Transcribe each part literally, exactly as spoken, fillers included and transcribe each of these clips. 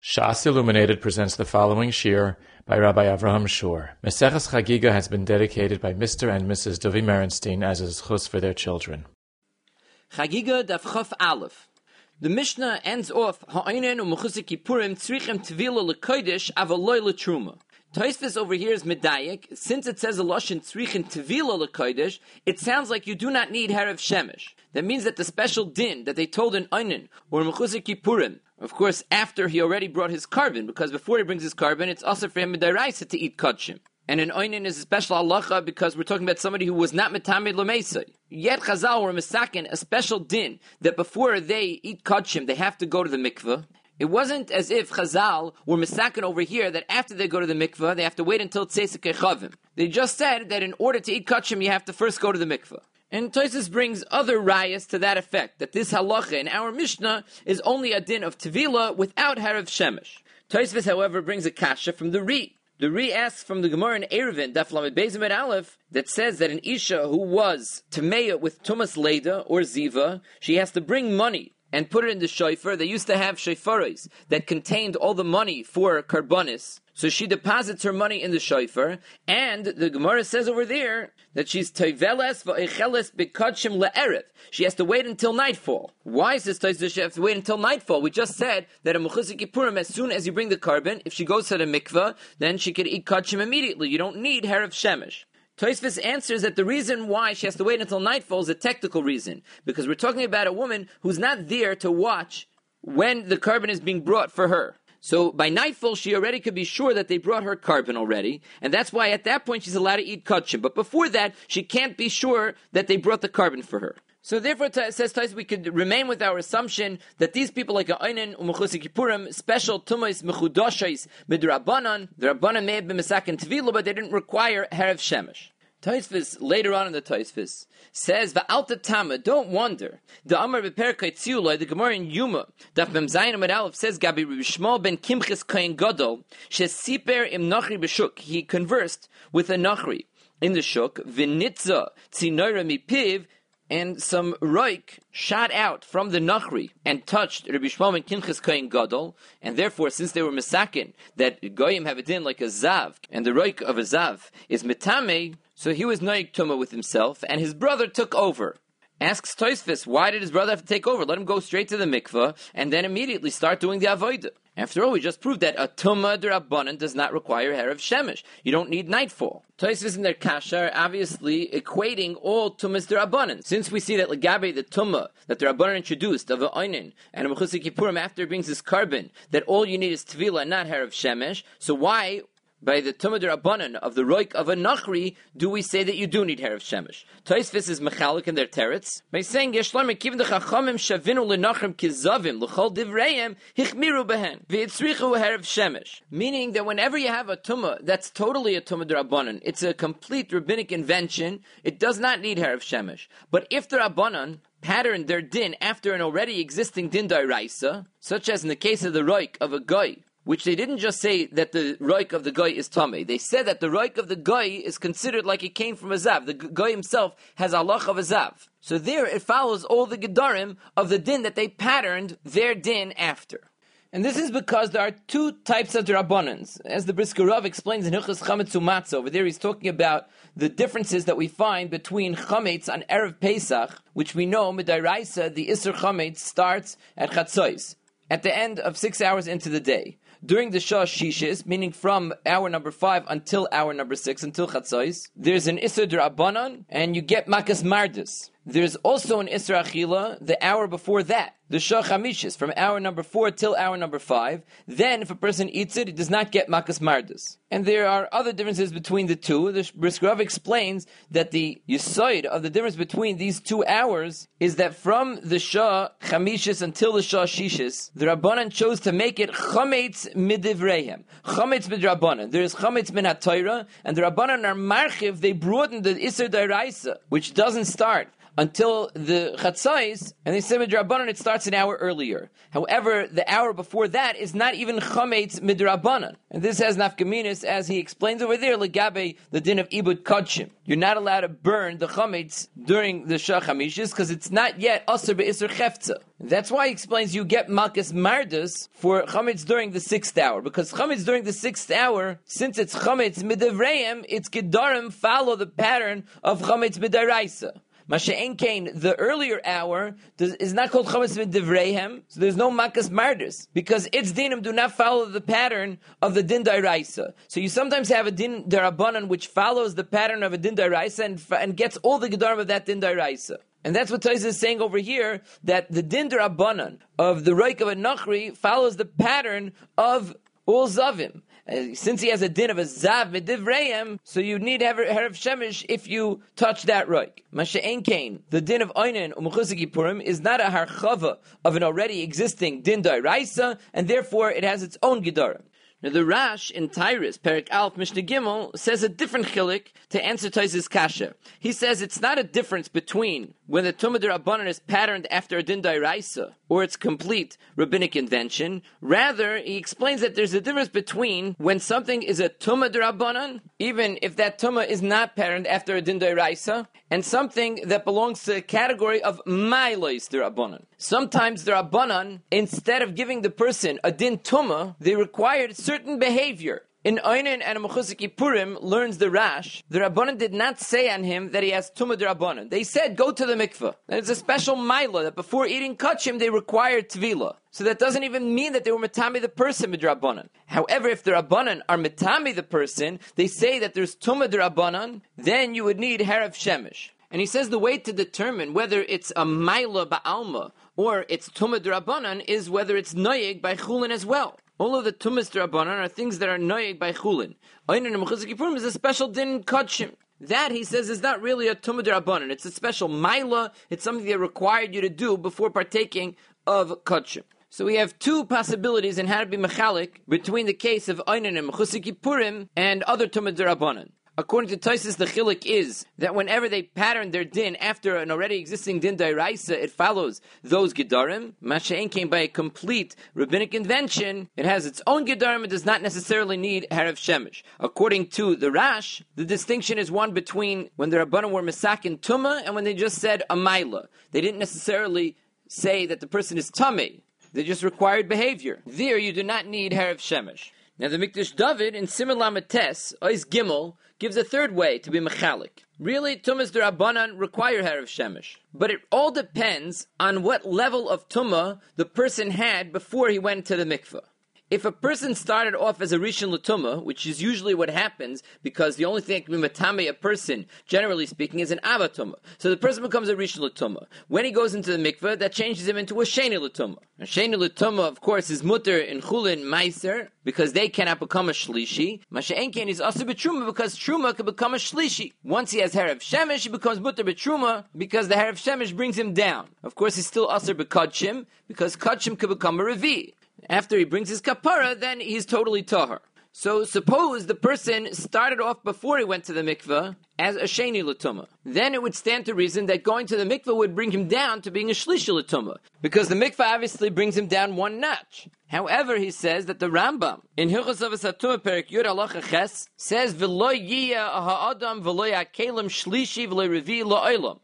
Shas Illuminated presents the following shir by Rabbi Avraham Shur. Meseches Chagiga has been dedicated by Mister and Missus Dovi Merenstein as a zchus for their children. Chagiga Daf Chaf Aleph. The Mishnah ends off Ha'inen u'Mechusik Kippurim tzrichem tvila lekodesh avaloi letruma. Tosfos over here is medayik. Since it says a lashon tzrichem tvila lekodesh, it sounds like you do not need harav shemesh. That means that the special din that they told in Einen or Mechusik Kippurim, of course, after he already brought his carbon, because before he brings his carbon, it's also for him midaraisa to eat kachim. And in Einen is a special halacha because we're talking about somebody who was not metamed l'meisai. Yet Chazal or Mesakin, a special din that before they eat kachim, they have to go to the mikveh. It wasn't as if Chazal were Mesakin over here that after they go to the mikveh, they have to wait until Tzeisek Echavim. They just said that in order to eat kachim, you have to first go to the mikveh. And Tosfos brings other rayas to that effect, that this halacha in our Mishnah is only a din of Tevila without harav shemesh. Tosfos, however, brings a kasha from the Ri. The Ri asks from the Gemara in Eruvin, Daf Lamed Beis Amud Aleph, that says that an Isha who was Tameya with Tumas Leda or Ziva, she has to bring money and put it in the shofar. They used to have shofaros that contained all the money for karbonis. So she deposits her money in the shofar, and the Gemara says over there that she's toiveles va'echeles bekadshim le'erev. She has to wait until nightfall. Why is this Tosfos she has to wait until nightfall? We just said that a Mechusik Kippurim, as soon as you bring the carbon, if she goes to the mikveh, then she could eat kachim immediately. You don't need harav shemesh. Tosfos answers that the reason why she has to wait until nightfall is a technical reason, because we're talking about a woman who's not there to watch when the carbon is being brought for her. So by nightfall, she already could be sure that they brought her carbon already, and that's why at that point she's allowed to eat kachim. But before that, she can't be sure that they brought the carbon for her. So therefore, it says Tosfos, we could remain with our assumption that these people like Einen u'Mechusik Kippurim, special tumos mechudashos midrabanan, the Rabbanan may have been mesakin tvila, but they didn't require harav shemesh. Tosfos, later on in the Tosfos, says, Va'alta Tama, don't wonder. The Amar Beperkai Tziulai, the Gemara in Yuma, Daf Mem Zayin Amud Aleph says, Gabi Rabbi Shmuel ben Kimchis Kohen Gadol, Shes Siper im Nachri b'Shuk. He conversed with a Nachri in the Shuk, V'nitza Tzinoira mipiv, and some roik shot out from the Nachri and touched Rabbi Shmuel ben Kimchis Kohen Gadol, and therefore, since they were Mesakin, that Goyim have a din like a Zav, and the roik of a Zav is Metame, so he was Noik Tumah with himself, and his brother took over. Asks Tosfos, why did his brother have to take over? Let him go straight to the mikveh, and then immediately start doing the avodah. After all, we just proved that a Tumah d'Rabbanan does not require harav shemesh. You don't need nightfall. Tosfos in their kasha are obviously equating all Tumas d'Rabbanan. Since we see that Legabe, the Tumah that the Rabbanan introduced of a Einen and a Mechusik Kippurim after it brings his carbon, that all you need is Tvila and not harav shemesh, so why by the Tumah d'Rabbanan of the roik of a Nachri, do we say that you do need harav shemesh? Tosfos is mechalik in their teretz by saying Yeshlam kiven the Chachamim shavinu lenachrim kizavim l'chol divreihem hichmiru behen v'itzrichu harav shemesh. Meaning that whenever you have a Tumah that's totally a Tumah d'Rabbanan, it's a complete rabbinic invention. It does not need harav shemesh. But if the Rabbanan patterned their din after an already existing din d'oraisa, such as in the case of the roik of a goy, which they didn't just say that the roik of the goy is tamei. They said that the roik of the goy is considered like it came from a zav. The goy himself has halach of a zav. So there it follows all the gedarim of the din that they patterned their din after. And this is because there are two types of drabbanans. As the Brisker Rav explains in Hilchos Chametz Umatzah, over there he's talking about the differences that we find between Chametz on Erev Pesach, which we know, Midairaisa, the Isser Chametz starts at Chatzos, at the end of six hours into the day. During the Shah Shishis, meaning from hour number five until hour number six, until Chatzos, there's an Isser D'Rabbanan, and you get Makas Mardus. There's also an Isser Achila the hour before that, the Shah Chamishis, from hour number four till hour number five. Then, if a person eats it, he does not get Makas Mardus. And there are other differences between the two. The Brisker Rav explains that the Yisoid of the difference between these two hours is that from the Shah Chamishis until the Shah Shishis, the Rabbanan chose to make it Chametz Midivreihem. Chametz Midrabbanan. There is Chametz Min HaTorah, and the Rabbanan are marchiv, they broaden the Isser D'Oraisa, which doesn't start until the chatzais, and they say midrabanan it starts an hour earlier. However, the hour before that is not even chametz midrabanan, and this has nafkaminis as he explains over there legabe the din of ibud kodshim. You're not allowed to burn the chametz during the shach hamishis because it's not yet aser be'isur chefza. That's why he explains you get malchus mardus for chametz during the sixth hour, because chametz during the sixth hour, since it's chametz midavreim, its gedarim follow the pattern of chametz midaraisa. Masha'en kain, the earlier hour does, is not called chametz midavreihem, so there's no malchus mardus, because its dinim do not follow the pattern of the din daraisa. So you sometimes have a din darabanan which follows the pattern of a din daraisa and, and gets all the gedarim of that din daraisa. And that's what Taiz is saying over here, that the din derabanan of the Reik of a Nachri follows the pattern of all Zavim. Uh, since he has a din of a Zav Medivreim, so you need Herav Shemesh if you touch that Reik. Masha'en kain, the din of Oinen Umuchusik Yippurim is not a harchava of an already existing din da'iraisa, and therefore it has its own gedarim. Now the Rash in Tyrus, Perik Alf Mishnah Gimel, says a different chilik to answer Toys's kasha. He says it's not a difference between when the Tumah D'Rabbanan is patterned after a Din D'Oraisa or its complete rabbinic invention. Rather, he explains that there's a difference between when something is a Tumah D'Rabbanan, even if that Tumah is not patterned after a Din D'Oraisa, and something that belongs to a category of Mailois D'Rabbanan. Sometimes the Rabbanan, instead of giving the person a Din Tumah, they required certain behavior. In Oinen and Mechusik Yippurim learns the Rash, the Rabbanan did not say on him that he has Tumah D'Rabbanan. They said, go to the mikveh. And it's a special Maila that before eating kachim, they required Tvila. So that doesn't even mean that they were Metami the person Midrabbanan. However, if the Rabbanan are Metami the person, they say that there's Tumah D'Rabbanan, then you would need Herav Shemesh. And he says the way to determine whether it's a Maila Ba'alma or it's Tumah D'Rabbanan is whether it's Noyeg by Chulin as well. All of the Tumas D'Rabbanan are things that are Noyeg by Chulin. Oinen and Mechusik Yippurim is a special din Kodshim. That, he says, is not really a Tumah D'Rabbanan. It's a special Maila. It's something that required you to do before partaking of Kodshim. So we have two possibilities in how to be Mechalik between the case of Oinen and Mechusik Yippurim and other Tumah D'Rabbanan. According to Tosfos, the chilik is that whenever they pattern their din after an already existing din d'oraisa, it follows those gedarim. Masha'en came by a complete rabbinic invention. It has its own gedarim. It does not necessarily need harav shemesh. According to the Rash, the distinction is one between when the Rabbanan were mesakin tuma and when they just said a maila. They didn't necessarily say that the person is tamei. They just required behavior. There, you do not need harav shemesh. Now, the Mikdash David in Siman Lamed Tes, Ois Gimel, gives a third way to be mechalik. Really, Tumas D'Rabbanan require Herav Shemesh. But it all depends on what level of Tumah the person had before he went to the mikveh. If a person started off as a Rishon L'Tumah, which is usually what happens, because the only thing that can be Matame a person, generally speaking, is an Ava Tumah. So the person becomes a Rishon L'Tumah. When he goes into the mikveh, that changes him into a Sheni L'Tumah. A Sheni L'Tumah, of course, is Mutter in Chulin Meiser, because they cannot become a Shlishi. Masha'en Ken is also B'Truma, because Truma can become a Shlishi. Once he has Herav Shemesh, he becomes Mutter B'Truma, because the Herav Shemesh brings him down. Of course, he's still Aser B'Kodshim, because Kodshim can become a Revi. After he brings his kapara, then he's totally tahar. So suppose the person started off before he went to the mikveh as a sheni l'tumah. Then it would stand to reason that going to the mikveh would bring him down to being a shlishi l'tumah, because the mikveh obviously brings him down one notch. However, he says that the Rambam in Hilchos Avos HaTumah Perek Yud Halacha Ches says v'lo yiyah ha'adam v'lo ya'kelim shlishi v'lo revi la'olam.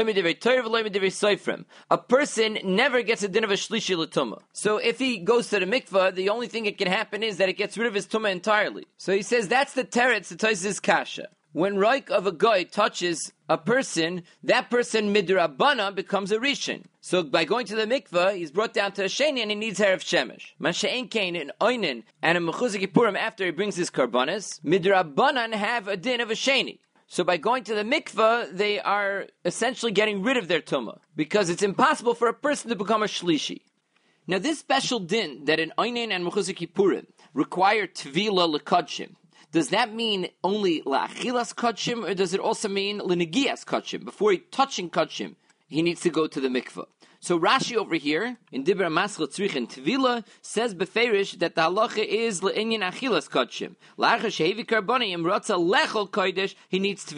A person never gets a din of a shlishi l'tumah. So if he goes to the mikvah, the only thing that can happen is that it gets rid of his tumah entirely. So he says that's the teretz that Tosfos kasha. When Roik of a guy touches a person, that person midrabbana becomes a rishon. So by going to the mikvah, he's brought down to a sheni and he needs herav shemesh. Masha'en kain in oinen and a mechuzak yippurim after he brings his karbanas, midrabbanan have a din of a sheni. So by going to the mikveh, they are essentially getting rid of their tumah, because it's impossible for a person to become a shlishi. Now this special din that in Oinen and Mechuzak Yippurim require tvila l'kodshim, does that mean only la'achilas kodshim, or does it also mean l'negias kodshim? Before he touching kodshim, he needs to go to the mikveh. So Rashi over here, in Dibra Maschel Tzrichin Tvila, says beferish that the halacha is le'inyan achilas kodshim. La'achar shehevi karbanim rotza lechol kodesh, he needs Tvila.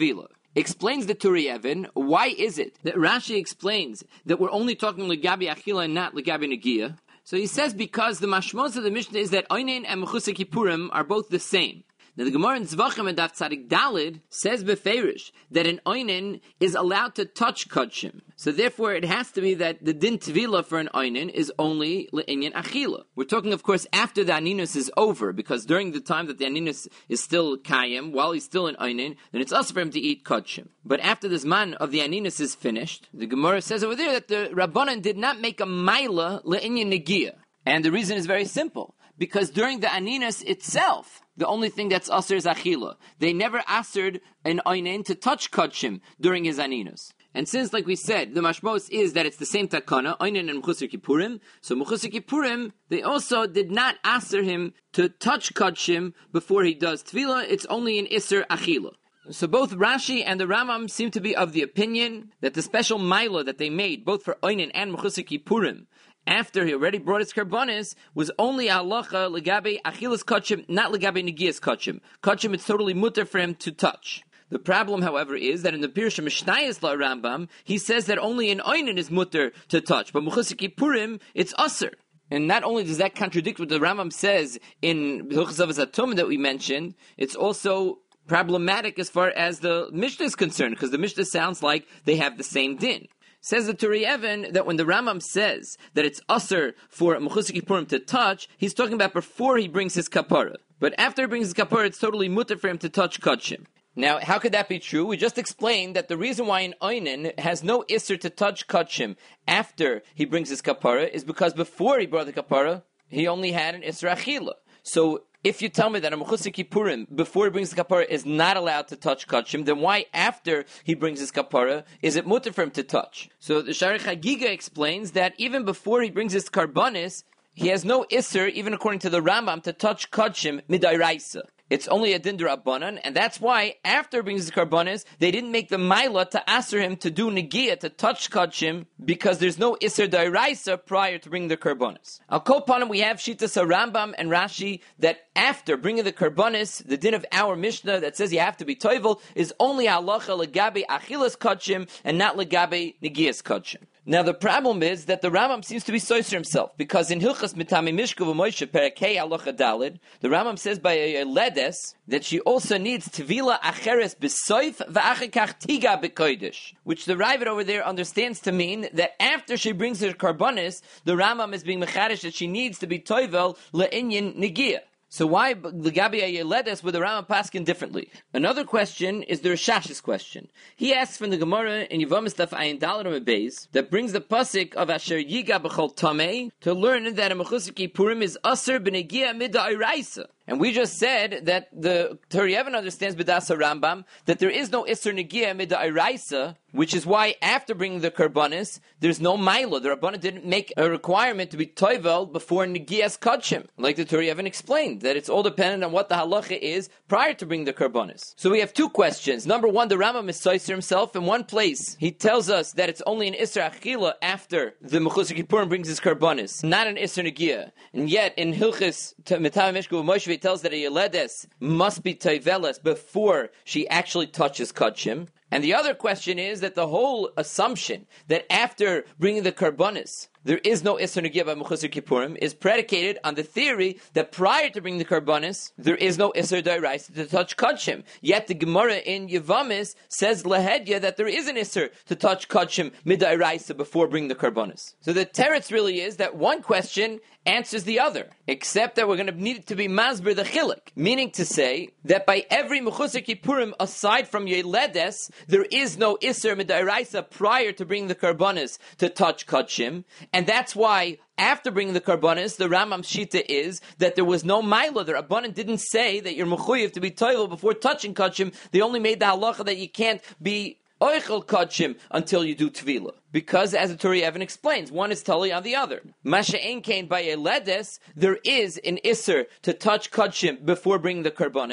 Explains the Turi Even, why is it that Rashi explains that we're only talking Legabi Achila and not Legabi Negia? So he says because the mashmos of the Mishnah is that Oinen and Mechusar Kippurim are both the same. Now the Gemara in Zvachim and Daf Tzadik Dalid says beferish that an Oinen is allowed to touch Kudshim. So therefore it has to be that the din tvila for an Oinen is only le'inyan achila. We're talking of course after the Aninus is over, because during the time that the Aninus is still Kayim, while he's still an Oinen, then it's also for him to eat Kudshim. But after this man of the Aninus is finished, the Gemara says over there that the Rabbanan did not make a Maila le'inyan negia. And the reason is very simple. Because during the Aninus itself, the only thing that's Aser is Achila. They never Asered an Oinen to touch Kudshim during his Aninus. And since, like we said, the mashmos is that it's the same takana, Oinen and Mechusar Kippurim, so Mechusar Kippurim, they also did not Aser him to touch Kudshim before he does Tvila, it's only an Isser Achila. So both Rashi and the Rambam seem to be of the opinion that the special Maila that they made, both for Oinen and Mechusar Kippurim, after he already brought his karbanis, was only halacha legabe achilas kachim, not legabe negias kachim. Kachim, it's totally mutter for him to touch. The problem, however, is that in the Pirush Mishnayos La Rambam, he says that only in Oinen is mutter to touch, but Mechusar Kippurim, it's aser. And not only does that contradict what the Rambam says in Hilchos Avos HaTumah that we mentioned, it's also problematic as far as the Mishnah is concerned, because the Mishnah sounds like they have the same din. Says the Turi Even that when the Rambam says that it's usher for Mechusar Kippurim to touch, he's talking about before he brings his kapara. But after he brings his kapara, it's totally mutter for him to touch Kudshim. Now, how could that be true? We just explained that the reason why an Oinen has no Isser to touch Kudshim after he brings his kapara is because before he brought the kapara, he only had an Isser Achila. So, if you tell me that a Mechusar Kippurim, before he brings the kapara, is not allowed to touch Kudshim, then why after he brings his kapara is it mutter for him to touch? So the Shari Chagiga explains that even before he brings his karbanis, he has no Isser, even according to the Rambam, to touch Kudshim midairaisa. It's only a din d'Rabbanan, and that's why, after he brings his karbanis, they didn't make the Maila to aser him to do Negia, to touch Kudshim, because there's no Isser d'Oraisa prior to bringing the karbanis. Al Kol Panim, we have Shitas Rambam and Rashi, that after bringing the karbanis, the din of our Mishnah that says you have to be toivel, is only halacha legabe achilas Kudshim, and not legabe Negias Kudshim. Now the problem is that the Rambam seems to be soiser himself, because in Hilchas Mitami Mishka v'Moshe Perakei Halacha Dalid, the Rambam says by a ledes that she also needs Tvila Acheres B'Soif v'Achikach Tiga B'Kodesh, which the Ravid over there understands to mean that after she brings her karbanis, the Rambam is being mechadish that she needs to be toivel le'inyan negia. So why Legabi Ayeledes with the Rambam paskin differently? Another question is the Rishash's question. He asks from the Gemara in Yevamos Daf Ayin Daled Beis that brings the pasuk of Asher Yiga B'Chol Tamei to learn that a Mechusar Kippurim is Aser B'Negia Mid'Oraisa. And we just said that the Turi Even understands B'das Rambam that there is no Isser Negia Mid'Oraisa, which is why after bringing the Karbanis, there's no Maila. The Rabbanan didn't make a requirement to be Toivel before Negias Kudshim. Like the Turi Even explained, that it's all dependent on what the halacha is prior to bringing the Karbanis. So we have two questions. Number one, the Rambam is Soiser himself. In one place, he tells us that it's only an Isser Achila after the Mechusar Kippurim brings his Karbanis, not an Isser Negia. And yet, in Hilchis Mitami Mishka v'Moshe, it tells that a Yeledes must be Toiveles before she actually touches Kudshim. And the other question is that the whole assumption that after bringing the Karbanis, there is no Isser Negia by Mechusar Kippurim is predicated on the theory that prior to bringing the Karbanis, there is no Isser d'Oraisa to touch Kudshim. Yet the Gemara in Yevamos says Lahedya that there is an Isser to touch Kudshim mid-d'Oraisa before bringing the Karbanis. So the teretz really is that one question answers the other, except that we're going to need it to be masber the chilek, meaning to say that by every Mechusar Kippurim aside from Yeledes, there is no Isser mid-d'Oraisa prior to bringing the Karbanis to touch Kudshim. And that's why, after bringing the Karbanis, the Rambam's Shita is that there was no Maila. The Rabbanan didn't say that you're mechuyev to be toivel before touching Kudshim. They only made the halacha that you can't be oichel Kudshim until you do Tvila. Because, as the Turi Even explains, one is totally on the other. Masha ein kain by Yeledes, there is an Isser to touch Kudshim before bringing the Karbanis.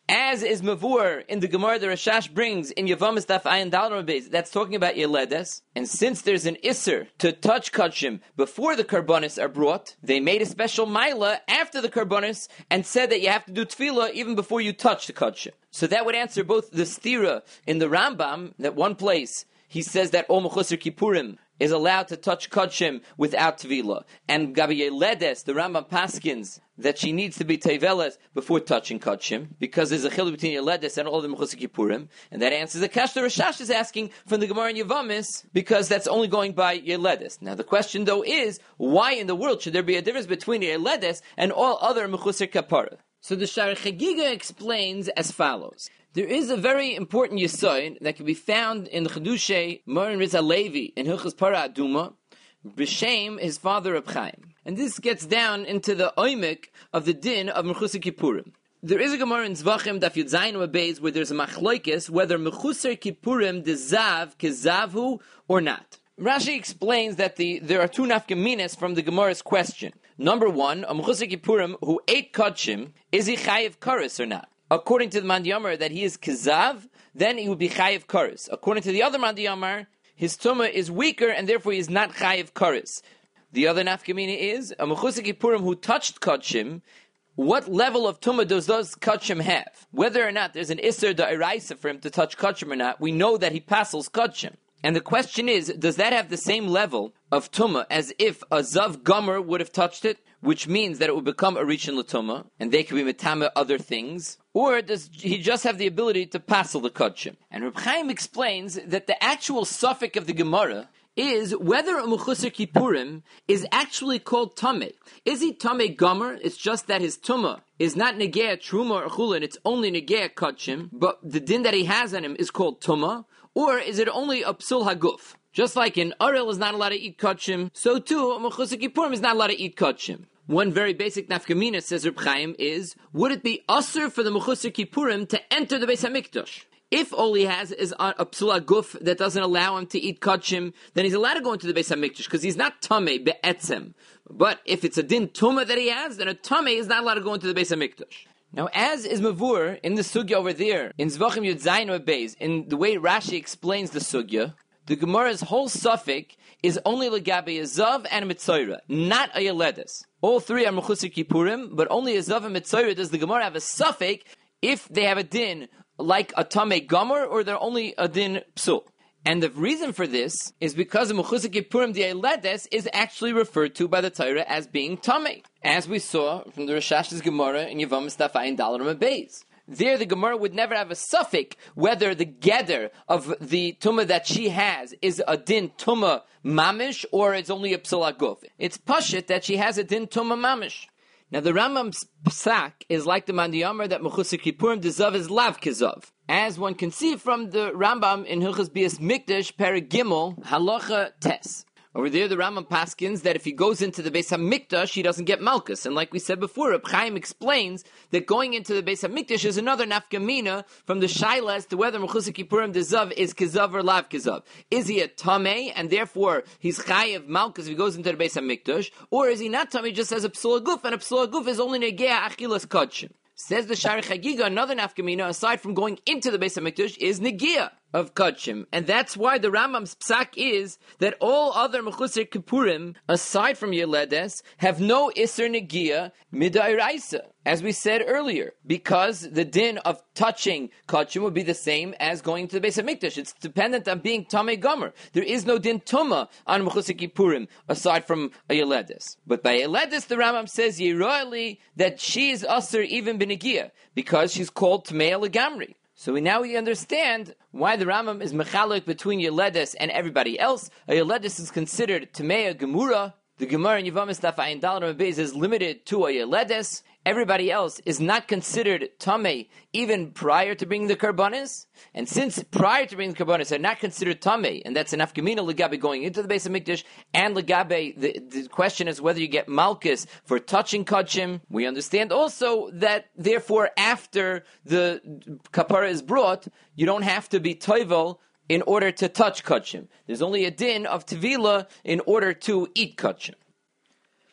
As is mavur in the Gemara the Rashash brings in Yavamas Daf Ayin Dal Beis, that's talking about Yeledes. And since there's an Isser to touch Kachim before the Karbonis are brought, they made a special Maila after the Karbonis and said that you have to do Tefillah even before you touch the Kachim. So that would answer both the Stira in the Rambam, that one place he says that Ol Mechusar Kippurim is allowed to touch Kachim without Tvila. And Gabi Yeledes, the Rambam Paskins, that she needs to be Teveles before touching Kachim, because there's a chiluk between Yeledes and all the Mechusar Kippurim. And that answers the Kash the Rashash is asking from the Gemara in Yavamis, because that's only going by Yeledes. Now the question though is, why in the world should there be a difference between Yeledes and all other Mechusar Kapara? So the Shari Chagiga explains as follows. There is a very important Yesod that can be found in the Chedushay Morin Rizal Levi in Hilchos Para Aduma, B'Shem, his father Reb Chaim. And this gets down into the oimik of the din of Mechusar Kippurim. There is a Gemara in Zvachim Daf Yud Zayin Beis where there's a machloikis whether Mechusar Kippurim dezav kezavhu or not. Rashi explains that the there are two nafkaminas from the Gemara's question. Number one, a Mechusar Kippurim who ate kachim, is he chayiv kares or not? According to the Mandiyamar that he is kezav, then he would be chayiv kares. According to the other Mandiyamar, his tumah is weaker and therefore he is not chayiv kares. The other nafkamina is a Mechusar Kippurim who touched kachim. What level of tumah does those kachim have? Whether or not there's an iser da'iraisa for him to touch kachim or not, we know that he passes kachim. And the question is, does that have the same level of tumah as if a zav gomer would have touched it, which means that it would become a rishon l'tumah, and they could be metame other things? Or does he just have the ability to passel the kachim? And Reb Chaim explains that the actual suffix of the Gemara is whether a Mechusar Kippurim is actually called Tameh. Is he Tameh Gomer? It's just that his Tumah is not Negea Truma or Chulin, it's only Negea Kachim, but the din that he has on him is called Tumah. Or is it only a Psul Haguf? Just like in Arel is not allowed to eat Kachim, so too a Mechusar Kippurim is not allowed to eat Kachim. One very basic nafkamina, says Reb Chaim, is, would it be usher for the Mechusar Kippurim to enter the Beis HaMikdash? If all he has is a, a psula guf that doesn't allow him to eat kachim, then he's allowed to go into the Beis HaMikdash because he's not tamei be'etzem. But if it's a din tuma that he has, then a tamei is not allowed to go into the Beis HaMikdash. Now, as is mavur in the sugya over there, in Zvachim Yud Zayin Beis, in the way Rashi explains the sugya, the Gemara's whole suffix is only legabe a zav and a mitzayra, not a yeledes. All three are Mechusar Kippurim, but only a zav and mitzayra does the Gemara have a suffix if they have a din like a tamei gomer, or they're only a din psul. And the reason for this is because the Mechusar Kippurim the Eiledes is actually referred to by the Torah as being tamei, as we saw from the Rashash's Gemara in Yavamas Daf Ayin Dal Amud Beis. There, the Gemara would never have a suffix whether the geder of the tumah that she has is a din tumah mamish or it's only a psul aguf. It's pashit that she has a din tumah mamish. Now, the Rambam's psak is like the Mandiyamar that Mechusar Kippurim dezav is lav kezav. As one can see from the Rambam in Hilchos Bias Mikdash, Perek Gimel, Halacha Tes. Over there, the Rambam paskins that if he goes into the Beis HaMikdash, he doesn't get Malkus. And like we said before, Reb Chaim explains that going into the Beis HaMikdash is another nafkamina from the Shaila as to whether Mechusar Kippurim dezav is kezav or lav kezav. Is he a tamei, and therefore he's chayiv Malkus if he goes into the Beis HaMikdash? Or is he not tamei, just as a psul guf, and a psul guf is only negea achilas kodshim? Says the Shari Chagiga, another nafkamina, aside from going into the Beis HaMikdash, is negia of kachim. And that's why the Rambam's psak is that all other Mechusar Kippurim, aside from Yeledes, have no iser negia midairaisa, as we said earlier, because the din of touching kachim would be the same as going to the Beis HaMikdash. It's dependent on being tamei gomer. There is no din tuma on Mechusar Kippurim aside from a Yeledes. But by Yeledes, the Rambam says Yeroeli that she is usher even b'negia because she's called tamei legamri. So we now we understand why the Rambam is mechalek between Yeledes and everybody else. A Yeledes is considered Tamei Gemura. The Gemara in Yavamas Daf Ayin Dal Amud Beis is limited to a Yeledes. Everybody else is not considered Tamei even prior to bringing the Karbanis. And since prior to bringing the Karbanis are not considered Tamei, and that's an Afkamina Legabe going into the Beis HaMikdash, and Legabe, the, the question is whether you get Malkus for touching Kachim. We understand also that, therefore, after the Kapara is brought, you don't have to be Toivel in order to touch Kachim. There's only a din of Tevila in order to eat Kachim.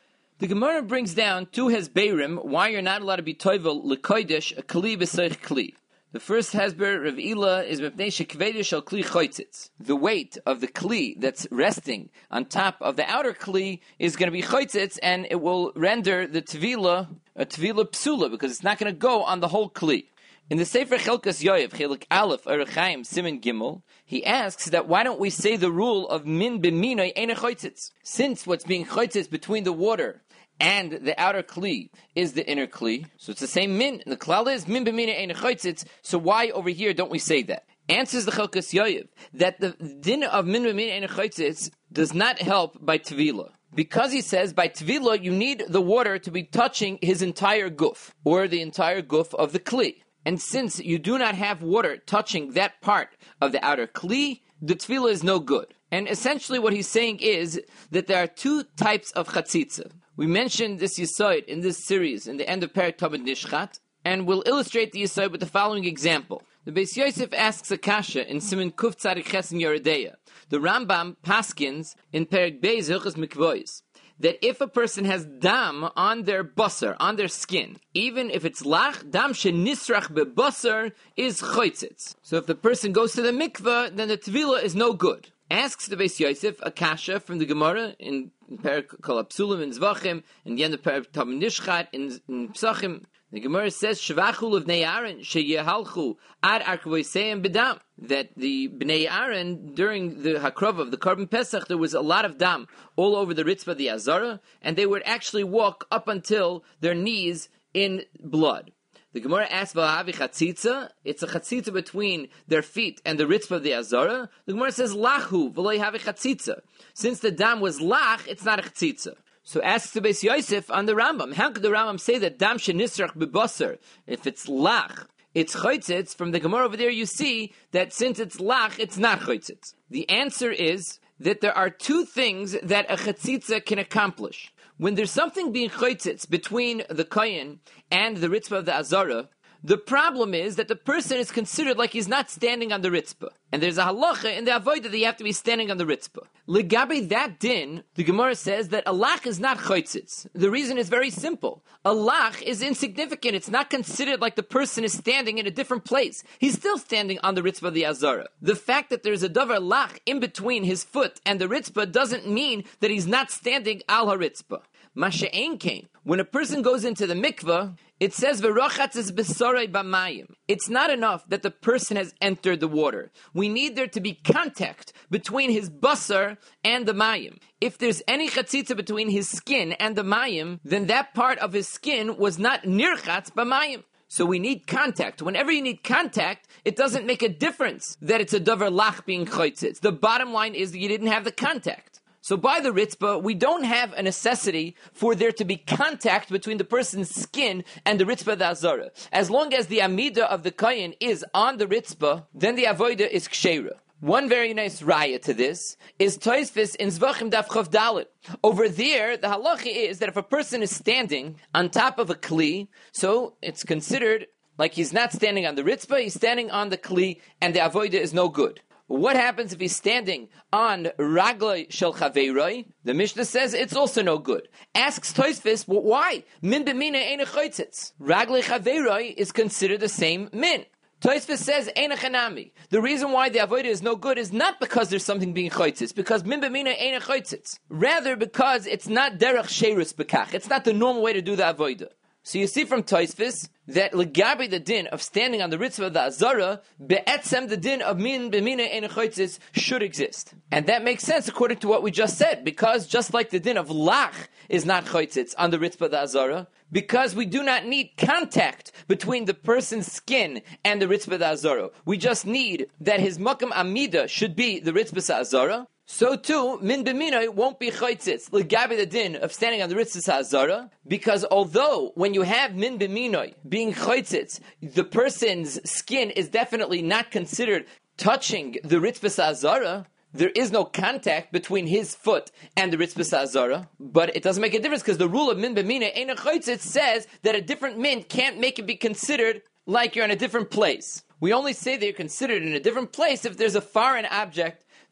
The Gemara brings down two hesberim why you're not allowed to be toivel lekoidish a kli b'seich kli. The first hesber, Rav Ila, is mepnei shekvedish al kli choitzitz. The weight of the kli that's resting on top of the outer kli is going to be choitzitz, and it will render the tvila a tvila psula, because it's not going to go on the whole kli. In the Sefer Chelkas Yoyev, Chelik Aleph, Erechaim, Siman Gimel, he asks that why don't we say the rule of min b'minoi eine choitzitz? Since what's being choitzitz between the water and the outer kli is the inner kli, so it's the same min. The klal is min b'minoi eine choitzitz, so why over here don't we say that? Answers the Chelkas Yoyev that the din of min b'minoi eine choitzitz does not help by tvila. Because he says by tvila you need the water to be touching his entire guf, or the entire guf of the kli. And since you do not have water touching that part of the outer kli, the tefillah is no good. And essentially what he's saying is that there are two types of chatzitza. We mentioned this yesod in this series in the end of Perek Tamid Nishchat, and we'll illustrate the yesod with the following example. The Beis Yosef asks a kasha in Siman Kuf Tzadik Ches in Yeredeya. The Rambam paskins in Perek Beis Hilchos Mikvois that if a person has dam on their basar, on their skin, even if it's lach, dam shenisrach bebasar is choitzitz. So if the person goes to the mikveh, then the tvila is no good. Asks the Beis Yosef a kasha from the Gemara in Perek Kol HaPsulim in Zvachim, in the end of Perek Tamid Nishchat in, in Psachim. The Gemara says, Shvachul of Bnei Aaron, sheyehalchu ad arkavoiseim bedam. That the Bnei Aaron, during the Hakrov of the Korban Pesach, there was a lot of dam all over the Ritzvah, the Azara, and they would actually walk up until their knees in blood. The Gemara asks, V'ahavi chatzitza? It's a chatzitza between their feet and the Ritzvah of the Azara. The Gemara says, Lahu, v'lo havi chatzitza. Since the dam was lach, it's not a chatzitza. So asks the Beis Yosef on the Rambam, how could the Rambam say that dam shenisrach bebasar, if it's lach, it's choitzitz? From the Gemara over there you see that since it's lach, it's not choitzitz. The answer is that there are two things that a chatzitza can accomplish. When there's something being choitzitz between the kohen and the ritzvah of the Azara, the problem is that the person is considered like he's not standing on the ritzpah. And there's a halacha in the avodah that you have to be standing on the ritzpah. Legabe that din, the Gemara says that a lach is not choitzitz. The reason is very simple. A lach is insignificant. It's not considered like the person is standing in a different place. He's still standing on the ritzpah of the Azara. The fact that there's a davar lach in between his foot and the ritzpah doesn't mean that he's not standing al ha-ritzpah. Masha'en came. When a person goes into the mikveh, it says v'rochatz is besorei b'mayim. It's not enough that the person has entered the water. We need there to be contact between his basar and the mayim. If there's any chatzitza between his skin and the mayim, then that part of his skin was not nirchatz b'mayim. So we need contact. Whenever you need contact, it doesn't make a difference that it's a davar lach being choitzitz. The bottom line is that you didn't have the contact. So by the ritzpah, we don't have a necessity for there to be contact between the person's skin and the ritzpah of the Azara. As long as the amida of the kohen is on the ritzpah, then the avodah is ksheira. One very nice raya to this is Tosfos in Zvachim Daf Chav Dalet. Over there, the halacha is that if a person is standing on top of a kli, so it's considered like he's not standing on the ritzpah, he's standing on the kli, and the avodah is no good. What happens if he's standing on Ragloi Shel Chaveiroi? The Mishnah says it's also no good. Asks Tosfos, well, why? Min b'mina ein choitzitz. Ragloi Chaveiroi is considered the same min. Tosfos says ein chanami. The reason why the avodah is no good is not because there's something being choitzitz, because min b'mina ein choitzitz. Rather, because it's not derech sheirus bekach. It's not the normal way to do the avodah. So you see from Tosfos that legabe the din of standing on the ritzvah of the Azara, be'etzem the din of min b'mina ein choitzitz should exist. And that makes sense according to what we just said, because just like the din of lach is not choitzitz on the ritzvah of the Azara, because we do not need contact between the person's skin and the ritzvah of the Azara. We just need that his makam amida should be the ritzvah Azara. So too, min b'minoi won't be choitzitz, legabe the din of standing on the ritzvah ha'azara, because although when you have min b'minoi being choitzitz, the person's skin is definitely not considered touching the ritzvah ha'azara, there is no contact between his foot and the ritzvah ha'azara, but it doesn't make a difference because the rule of min b'minoi ein choitzitz says that a different min can't make it be considered like you're in a different place. We only say that you're considered in a different place if there's a foreign object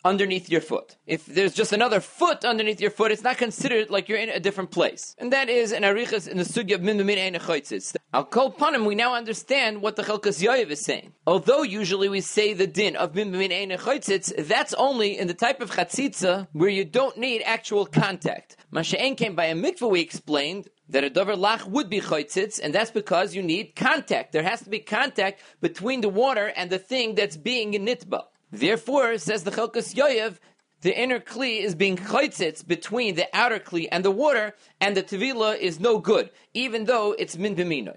underneath your foot. If there's just another foot underneath your foot, it's not considered like you're in a different place. And that is an arichas in the sugya of min b'min ein choitzitz. Al kol panim, we now understand what the Chelkas Yoyev is saying. Although usually we say the din of min b'min ein choitzitz, that's only in the type of chatzitza where you don't need actual contact. Masha'en came by a mikveh, we explained that a dover lach would be choitzitz, and that's because you need contact. There has to be contact between the water and the thing that's being nitba. Therefore, says the Chelkas Yoyev, the inner kli is being choitzitz between the outer kli and the water, and the tevila is no good, even though it's min b'minoi.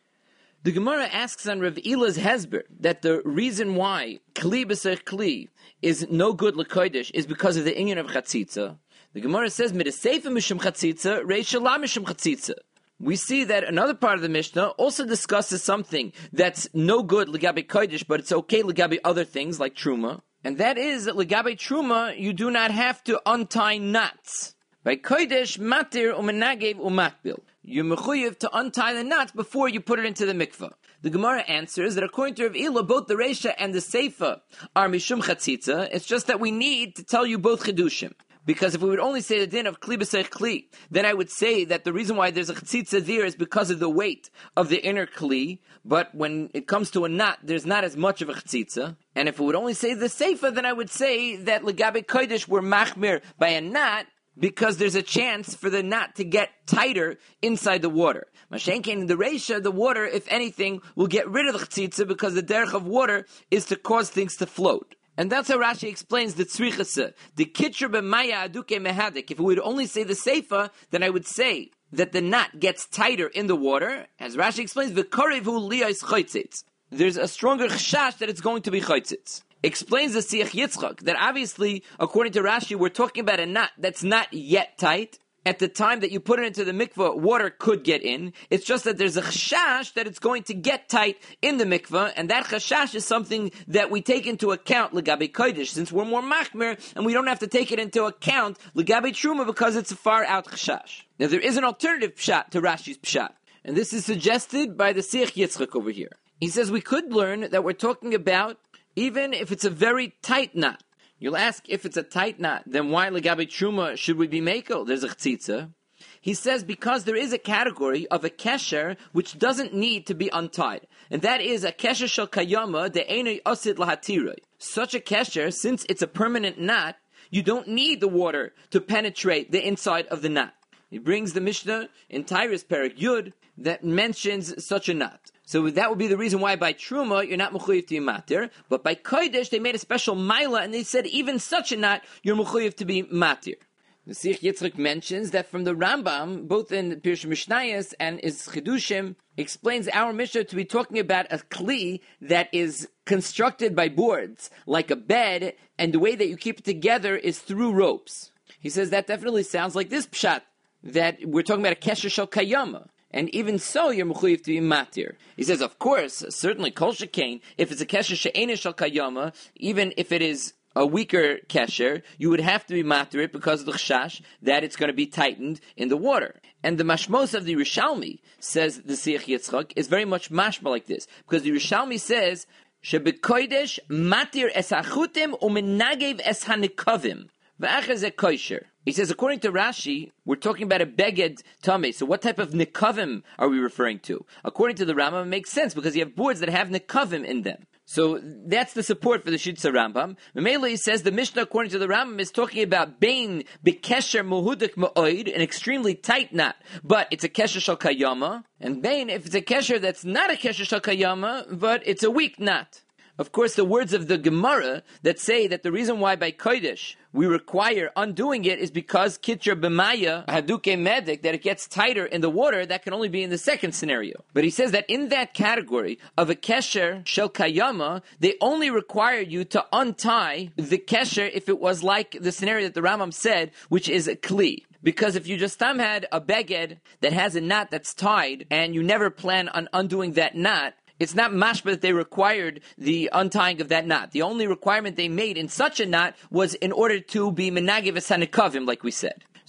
The Gemara asks on Rav Ila's hezber that the reason why kli b'sech kli is no good l'kodesh is because of the inyan of chatzitza. The Gemara says, "Midaseifa mishum chatzitza, reisha la mishum chatzitza." We see that another part of the Mishnah also discusses something that's no good l'gabe kodesh, but it's okay l'gabe other things like truma, and that is that l'gabe truma you do not have to untie knots. By kodesh matir umenagev umakbil, you're mechuyev to untie the knots before you put it into the mikveh. The Gemara answers that according to Rav Ila, both the Reisha and the Seifa are mishum chatzitza. It's just that we need to tell you both chidushim. Because if we would only say the din of kli b'seich kli, then I would say that the reason why there's a chatzitza there is because of the weight of the inner kli, but when it comes to a knot, there's not as much of a chatzitza. And if we would only say the seifa, then I would say that legabe kodesh were machmir by a knot, because there's a chance for the knot to get tighter inside the water. Mashenkin in the Reisha, the water, if anything, will get rid of the chatzitza because the derech of water is to cause things to float. And that's how Rashi explains the tzrichasa. The kitcher b'maya aduke mehadik. If we would only say the seifa, then I would say that the knot gets tighter in the water. As Rashi explains, v'korev hu liyos choitzitz. There's a stronger chashash that it's going to be choitzitz. Explains the Siach Yitzchak that obviously, according to Rashi, we're talking about a knot that's not yet tight. At the time that you put it into the mikveh, water could get in. It's just that there's a chashash that it's going to get tight in the mikveh, and that chashash is something that we take into account legabe kodesh, since we're more machmer, and we don't have to take it into account legabe truma because it's a far out chashash. Now there is an alternative pshat to Rashi's pshat, and this is suggested by the Siach Yitzchak over here. He says we could learn that we're talking about even if it's a very tight knot. You'll ask, if it's a tight knot, then why legabe truma should we be meko? There's a chtzitza. He says because there is a category of a kesher which doesn't need to be untied, and that is a kesher shel kayama de einei osid lahatiroi. Such a kesher, since it's a permanent knot, you don't need the water to penetrate the inside of the knot. He brings the Mishnah in Tyrus Perek Yud that mentions such a knot. So that would be the reason why by Truma you're not mechuyev to be matir, but by Kodesh they made a special maila and they said even such a knot you're mechuyev to be matir. The Siach Yitzchak mentions that from the Rambam, both in Pirush Mishnayos and his Chidushim, explains our Mishnah to be talking about a kli that is constructed by boards, like a bed, and the way that you keep it together is through ropes. He says that definitely sounds like this pshat, that we're talking about a kesher shel kayama. And even so, you're mechuyev to be matir. He says, of course, certainly kol shekain, if it's a kesher she'ein shel kayama, even if it is a weaker kesher, you would have to be matir it because of the chashash that it's going to be tightened in the water. And the mashmos of the Yerushalmi, says the Siach Yitzchak, is very much mashma like this, because the Yerushalmi says shebekodesh matir es hachutim umenagev es hanikavim v'achar ze kosher. He says, according to Rashi, we're talking about a beged tameh. So what type of nikavim are we referring to? According to the Rambam, it makes sense because you have boards that have nikavim in them. So that's the support for the Shitza Rambam. Memela, he says, the Mishnah, according to the Rambam, is talking about bein bekesher muhudik ma'oid, an extremely tight knot, but it's a kesher shel kayama. And bein, if it's a kesher that's not a kesher shel kayama, but it's a weak knot. Of course, the words of the Gemara that say that the reason why by Kodesh we require undoing it is because Kitcher B'maya Haduke Medik, that it gets tighter in the water, that can only be in the second scenario. But he says that in that category of a Kesher Shel Kayama, they only require you to untie the Kesher if it was like the scenario that the Rambam said, which is a Kli. Because if you just um, had a beged that has a knot that's tied, and you never plan on undoing that knot, it's not mashma that they required the untying of that knot. The only requirement they made in such a knot was in order to be menagev esanikavim, like we said.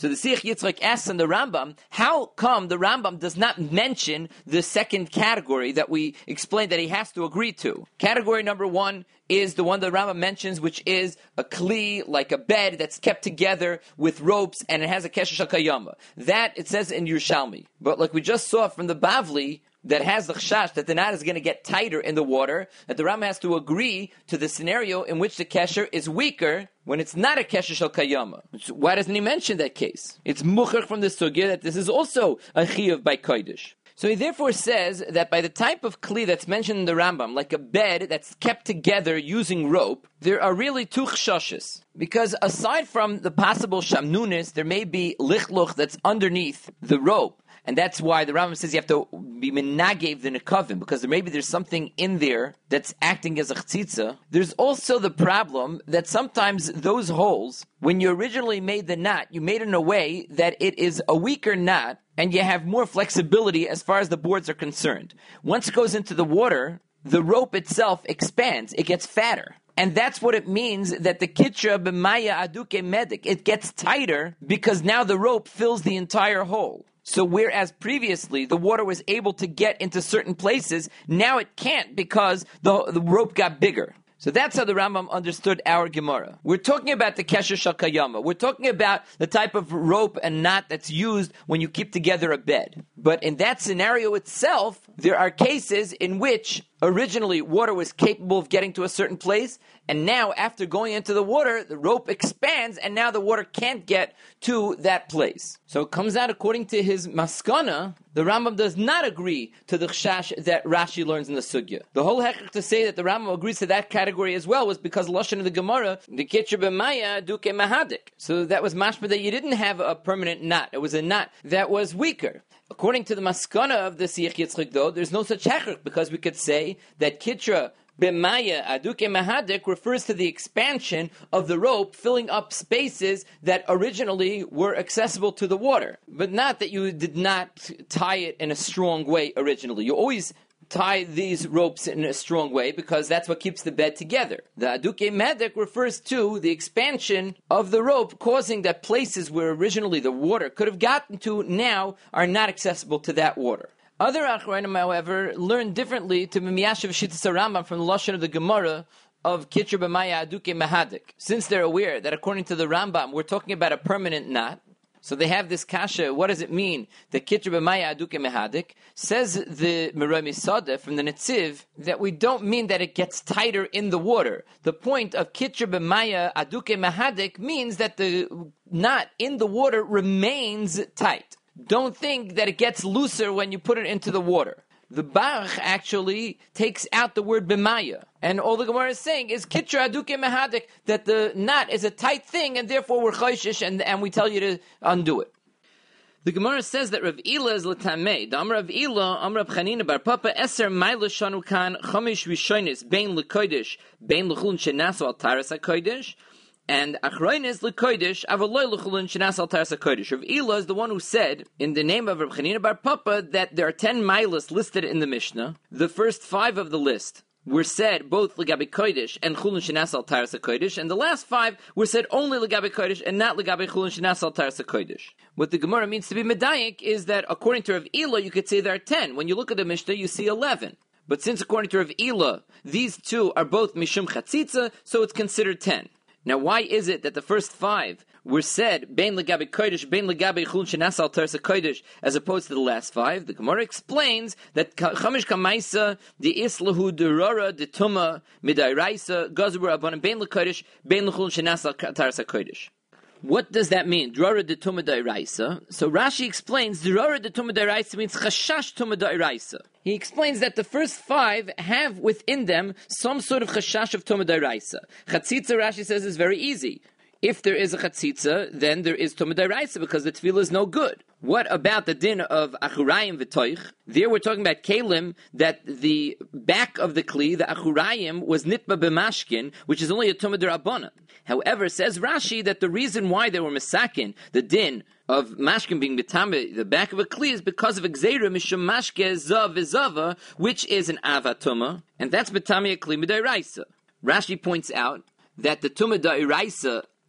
So the Siach Yitzchak asks in the Rambam, how come the Rambam does not mention the second category that we explained that he has to agree to? Category number one is the one that the Rambam mentions, which is a kli, like a bed that's kept together with ropes, and it has a kesher shel kayama. That, it says in Yerushalmi. But like we just saw from the Bavli, that has the chashash that the knot is going to get tighter in the water, that the Rambam has to agree to the scenario in which the kesher is weaker when it's not a kesher shel kayama. Why doesn't he mention that case? It's muchach from the sugya that this is also a chiyuv by kodesh. So he therefore says that by the type of kli that's mentioned in the Rambam, like a bed that's kept together using rope, there are really two chshashes. Because aside from the possible shamnunis, there may be lichluch that's underneath the rope. And that's why the Rambam says you have to be menagev the nekavim, because there maybe there's something in there that's acting as a chtzitza. There's also the problem that sometimes those holes, when you originally made the knot, you made it in a way that it is a weaker knot, and you have more flexibility as far as the boards are concerned. Once it goes into the water, the rope itself expands. It gets fatter. And that's what it means that the kitra b'maya aduke medik, it gets tighter because now the rope fills the entire hole. So whereas previously the water was able to get into certain places, now it can't because the, the rope got bigger. So that's how the Rambam understood our Gemara. We're talking about the kesher shel kayama. We're talking about the type of rope and knot that's used when you keep together a bed. But in that scenario itself, there are cases in which originally water was capable of getting to a certain place, and now after going into the water, the rope expands, and now the water can't get to that place. So it comes out according to his maskana, the Rambam does not agree to the chashash that Rashi learns in the sugya. The whole hechach to say that the Rambam agrees to that category as well was because Lashon of the Gemara, the kitcher b'maya duke mahadik. So that was mashma that you didn't have a permanent knot. It was a knot that was weaker. According to the maskana of the Siach Yitzchak, though, there's no such hechach, because we could say that kitra b'maya aduke mahadik refers to the expansion of the rope filling up spaces that originally were accessible to the water, but not that you did not tie it in a strong way originally. You always tie these ropes in a strong way because that's what keeps the bed together. The aduke medik refers to the expansion of the rope, causing that places where originally the water could have gotten to now are not accessible to that water. Other Achronim, however, learn differently to Mimiyashiv Shittas Rambam from the Lashon of the Gemara of Kitcher b'maya aduke mahadik. Since they're aware that according to the Rambam, we're talking about a permanent knot, so they have this kasha, what does it mean? The Kitcher b'maya aduke mahadik. Says the Merami Sadeh from the Netziv that we don't mean that it gets tighter in the water. The point of Kitcher b'maya aduke mahadik means that the knot in the water remains tight. Don't think that it gets looser when you put it into the water. The Baruch actually takes out the word b'maya. And all the Gemara is saying is kitra aduke mehadik, that the knot is a tight thing and therefore we're chayshish and, and we tell you to undo it. The Gemara says that Rav Ila is l'tamei. The Amar Rav Ila, Amar Rav Chanina bar Papa, Eser Maila Shanu Kan, Chomish Rishonis, Bein l'kodesh, Bein l'chulun shenasu al taras ha-kodesh, and Achronis l'kodesh, Avaloi l'chulun shenasu al taras ha-kodesh. Rav Ila is the one who said, in the name of Rav Chanina bar Papa, that there are ten milas listed in the Mishnah. The first five of the list were said both L'gabe Kodesh and Chulun Shenas Al Taras HaKodesh, and the last five were said only L'gabe Kodesh and not L'gabe Chulun Shenas Al Taras HaKodesh. What the Gemara means to be Medayik is that according to Rav Ila, you could say there are ten. When you look at the Mishnah, you see eleven. But since according to Rav Ila, these two are both Mishum Chatzitza, so it's considered ten. Now why is it that the first five were said Bein L'gabe Kodesh, Bein L'gabe Chulun Shenas Al Taras HaKodesh, as opposed to the last five? The Gemara explains that Chamish Kamaisa, the Islahu, the Rora, the Tuma, Midairaisa, Gazur Abanim, Bein L'Kodesh, Bein L'Chulun Shenas Al Taras HaKodesh. What does that mean? Drara de Tuma Dairaisa. So Rashi explains Drara de Tuma Dairaisa means Chashash Tuma Dairaisa. He explains that the first five have within them some sort of Chashash of Tuma Dairaisa. Chatzitza, Rashi says, is very easy. If there is a chatzitza, then there is Tuma Dairaisa because the tefillah is no good. What about the din of Achurayim v'toich? There we're talking about Kalim, that the back of the Kli, the Achurayim, was Nitba b'mashkin, which is only a Tuma D'Rabbanan. However, says Rashi that the reason why they were Mesakin, the din of Mashkin being B'tameh, the back of a Kli, is because of Gzeira Mishum Mashke Zav v'Zava, which is an Avatuma, and that's B'tameh Kli M'Dairaisa. Rashi points out that the Tuma D'Iraisa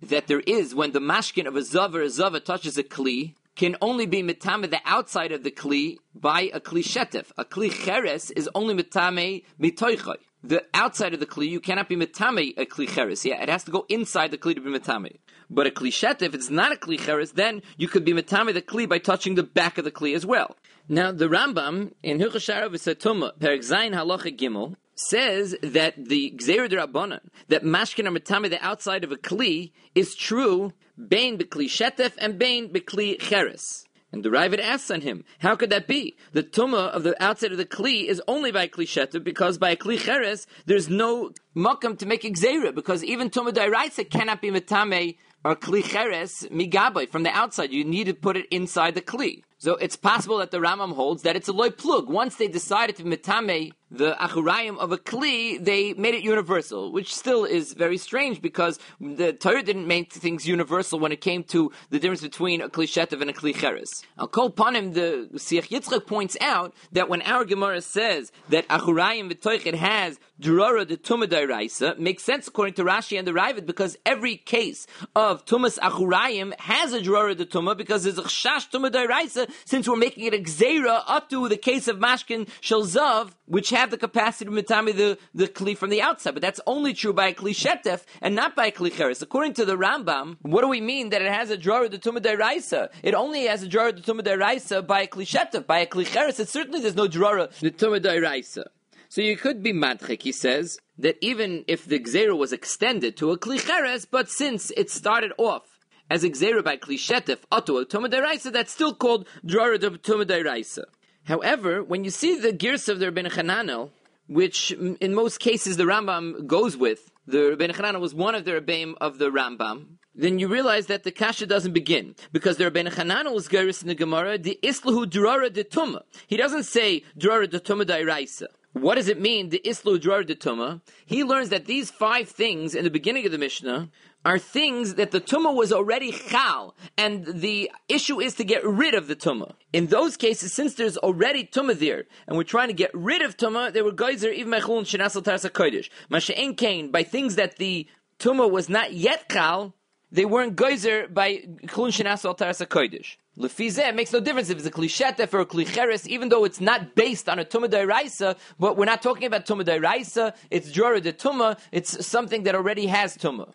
that there is when the mashkin of a zav or a zava touches a kli can only be mitame the outside of the kli by a kli shetef. A kli cheres is only mitame mitoichai. The outside of the kli, you cannot be mitame a kli cheres. Yeah, it has to go inside the kli to be mitame. But a kli shetef, if it's not a kli cheres, then you could be mitame the kli by touching the back of the kli as well. Now, the Rambam in Hilchos Shara V'Satuma, Perek Zayin Halacha Gimel, says that the Gzeira D'Rabbanan, that mashkin or mitame the outside of a kli, is true bein b'kli shetef and bein b'kli cheres. And the Ravid asks on him, how could that be? The tumah of the outside of the kli is only by kli shetef, because by a kli cheres, there's no makam to make a gzeira, because even tumah d'oraisa cannot be mitame or kli cheres migabai from the outside. You need to put it inside the kli. So it's possible that the Rambam holds that it's a loy plug. Once they decided to mitame the achurayim of a kli, they made it universal, which still is very strange because the Torah didn't make things universal when it came to the difference between a kli shetef and a kli cheres. Al kol panim, the Siach Yitzchak points out that when our Gemara says that achurayim v'toichet has drora de tumah d'oraisa, makes sense according to Rashi and the Ravid, because every case of tumas achurayim has a drora de tumah, because there's a chash tumah d'oraisa, since we're making it a gzeira up to the case of mashkin shel zav, which have the capacity to mitame the, the kli from the outside. But that's only true by a kli shetef and not by a kli cheres. According to the Rambam, what do we mean that it has a drora de tumah d'oraisa? It only has a drora de tumah d'oraisa by a kli shetef. By a kli cheres, it certainly there's no drora de tumah d'oraisa. So you could be madchik, he says, that even if the gzeira was extended to a kli cheres, but since it started off as a gzeira by kli shetef, oto a tumah d'oraisa, that's still called drora de tumah d'oraisa. However, when you see the Girs of the Rebbeinu Chananel, which in most cases the Rambam goes with, the Rebbeinu Chananel was one of the Rebbeim of the Rambam, then you realize that the kasha doesn't begin. Because the Rebbeinu Chananel was Girs in the Gemara, the islahu drora de tumah. He doesn't say drora de tumah d'oraisa. What does it mean, the islu drora de tumah? He learns that these five things in the beginning of the Mishnah are things that the tumah was already chal, and the issue is to get rid of the tumah. In those cases, since there's already tumah there, and we're trying to get rid of tumah, they were geyser even mechulun shenasal taras hakodesh. Masha'en kain, by things that the tumah was not yet chal, they weren't geyser by chulun shenasal taras hakodesh. Lefizeh, it makes no difference if it's a kli shetef or a kli cheres, even though it's not based on a tumah d'oraisa, but we're not talking about tumah d'oraisa, it's drora de tumah, it's something that already has tumah.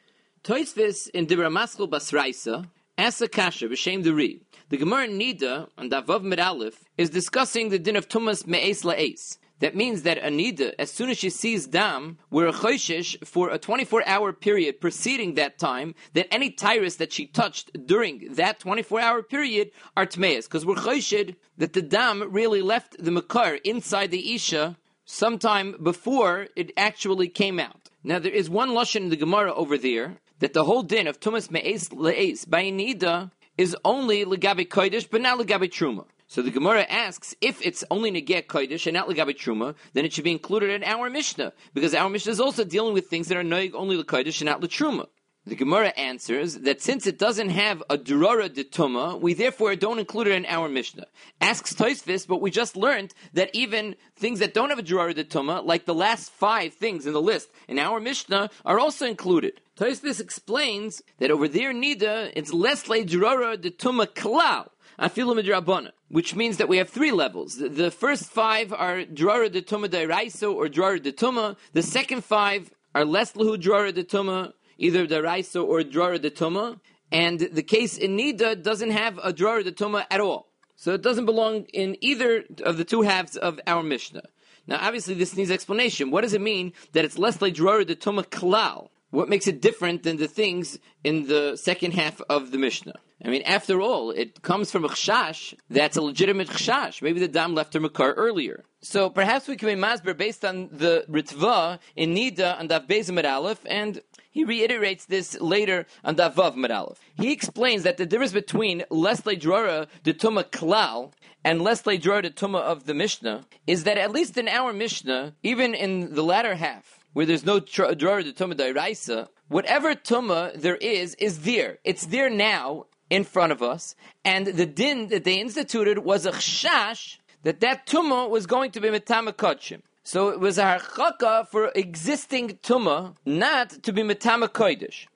Toisvis in Dibra Maschil Basraisa asks a kasha b'shem Deri. The Gemara Nida on Davav Med Aleph is discussing the din of tumas me'es la'es. That means that a nida, as soon as she sees dam, we're a choishish for a twenty-four hour period preceding that time, that any tyrus that she touched during that twenty-four hour period are tmeis, because we're choishid that the dam really left the makar inside the isha sometime before it actually came out. Now there is one lashon in the Gemara over there, that the whole din of tumas me'es le'es by nida is only legabe kodesh, but not legabe truma. So the Gemara asks, if it's only negeh kodesh and not legabe truma, then it should be included in our Mishnah, because our Mishnah is also dealing with things that are noig only lekodesh and not letruma. The Gemara answers that since it doesn't have a drora de tuma, we therefore don't include it in our Mishnah. Asks Tosfos, but we just learned that even things that don't have a drora de tuma, like the last five things in the list in our Mishnah, are also included. Tosfos explains that over there, Nida, it's less like drora de tuma klal, afilu midrabana, which means that we have three levels. The, the first five are drora de tuma d'oraisa or drora de tuma. The second five are less lahu drora de tuma, either d'oraisa or drora de tuma. And the case in Nida doesn't have a drora de tuma at all. So it doesn't belong in either of the two halves of our Mishnah. Now obviously this needs explanation. What does it mean that it's less like drora de tuma klal? What makes it different than the things in the second half of the Mishnah? I mean, after all, it comes from a chshash that's a legitimate chshash. Maybe the dam left her makar earlier. So perhaps we can be masber based on the Ritva in Nida and Daf Beis Amud Aleph, and he reiterates this later on Daf Vav Amud Aleph. He explains that the difference between Lesle Drora de Tuma Klal and Lesle Drora de Tuma of the Mishnah is that at least in our Mishnah, even in the latter half, where there's no drora de tuma d'oraisa, whatever tuma there is, is there. It's there now in front of us, and the din that they instituted was a chshash that that tuma was going to be metama kodshim. So it was a harchaka for existing tuma, not to be metama kodesh.